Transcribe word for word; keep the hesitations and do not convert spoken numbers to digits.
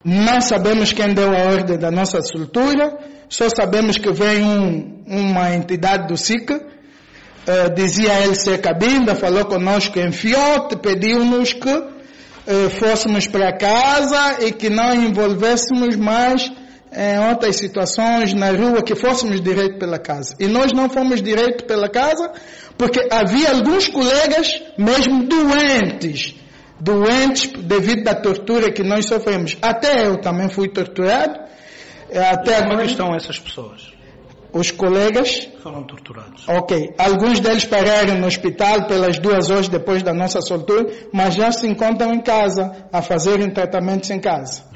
Não sabemos quem deu a ordem da nossa soltura, só sabemos que veio um, uma entidade do S I C, uh, dizia ele ser Cabinda, falou conosco em Fiote, pediu-nos que uh, fôssemos para casa e que não envolvêssemos mais em outras situações na rua, que fôssemos direito pela casa. E nós não fomos direito pela casa, porque havia alguns colegas mesmo doentes, doentes devido à tortura que nós sofremos. Até eu também fui torturado. Até Como agora, estão essas pessoas? Os colegas Foram torturados. Ok. Alguns deles pararam no hospital pelas duas horas depois da nossa soltura, mas já se encontram em casa, a fazerem tratamentos em casa.